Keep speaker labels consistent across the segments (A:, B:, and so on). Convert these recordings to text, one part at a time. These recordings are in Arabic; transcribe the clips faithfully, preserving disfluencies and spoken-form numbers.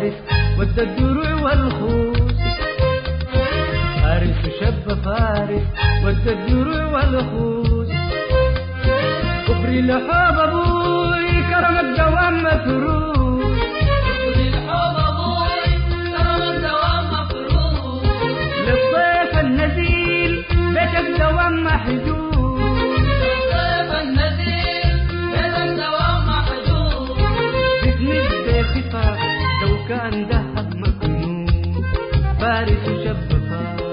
A: فارس ودى الدروع والخوص، فارس شاب فارس ودى الدروع والخوص، كفري لحوب ابوي كرم الدوام مفروض،
B: كفري لحوب ابوي كرم الدوام مفروض،
A: للضيف النزيل بيت الدوام محجوز،
B: للضيف النزيل بيت الدوام محجوز،
A: بتمد خفا لو كان ذهب مكنون، فارس شاب فارس.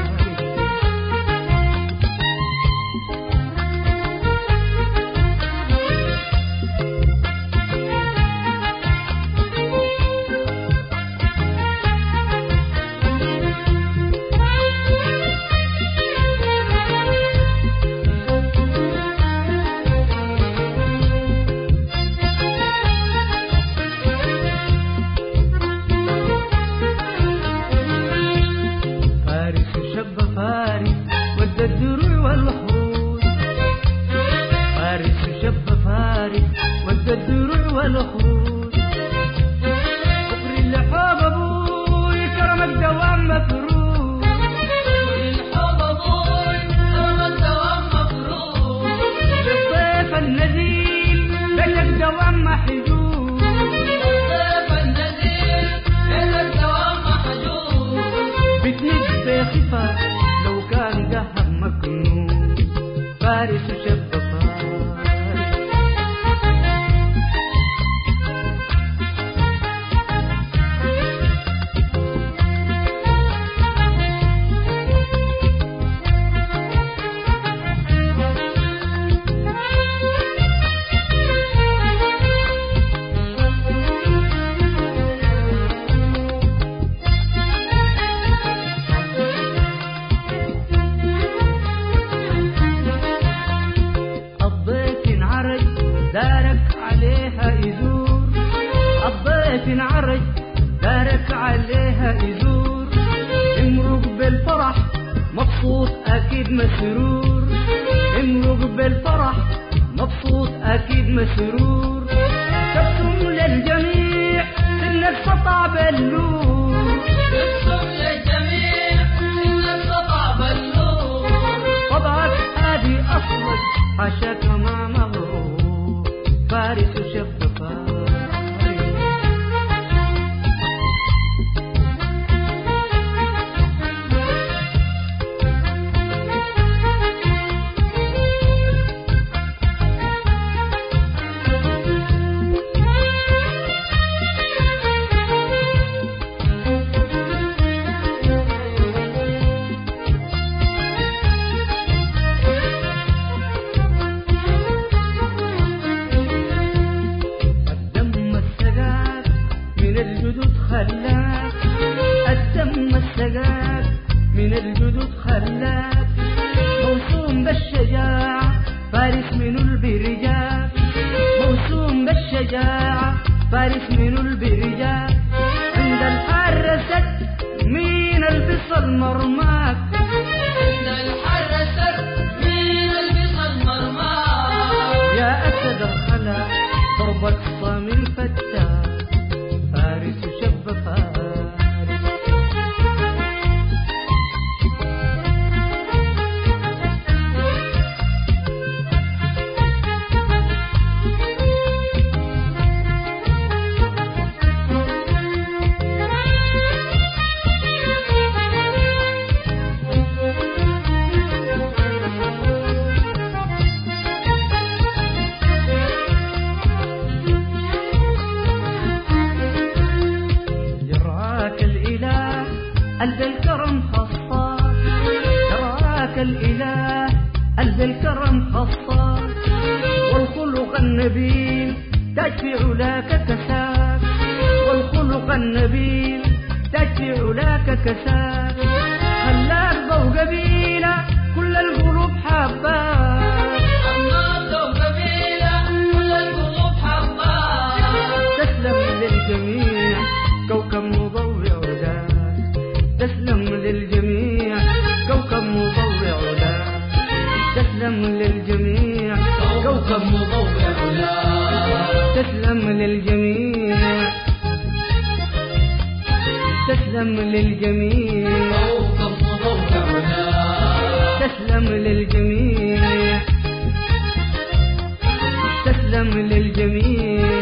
A: فارس ودى الدروع والخوص، فارس شاب فارس ودى الدروع والخوص، كفري لحوب ابوي كرم الدوام مفروض،
B: كفري لحوب ابوي كرم الدوام مفروض،
A: للضيف النزيل بيت الدوام محجوز،
B: للضيف النزيل بيت الدوام محجوز،
A: بتمد خفا لو كان ذهب مكنون، فارس شاب فارس. دارك عليها يزور، الضيف انعرج دارك عليها يزور، امرق بالفرح مبسوط اكيد مسرور، امرق بالفرح مبسوط اكيد مسرور، تبسم للجميع سنك سطع بالنور،
B: تبسم للجميع سنك سطع بالنور،
A: طبعك هادي اصلك عشاك ما مغرور، فارس شاب فارس. خلاك الدم السقاك من الجدود خلاك، موسوم بالشجاعة فارس من البرجاك، موسوم بالشجاعة فارس من البرجاك، عند الحر سد مين البصل مرماك،
B: عند الحر سد مين البصل مرماك،
A: يا أسد الخلا ضربك صامل فتاك، فارس شاب فارس. قلب الكرم خصاك، يراك الإله قلب الكرم خصاك، والخلق النبيل تاج في علاك كساك، والخلق النبيل تاج في علاك كساك، خلاك ضو قبيلة كل القلوب حباك،
B: خلاك ضو قبيلة كل القلوب حباك،
A: تسلم للجميع كوكب مضوع ذاك، تسلم للجميع كوكب مضوع لا، تسلم للجميع
B: كوكب مضوع لا،
A: تسلم للجميع تسلم للجميع
B: كوكب مضوعنا
A: تسلم للجميع تسلم للجميع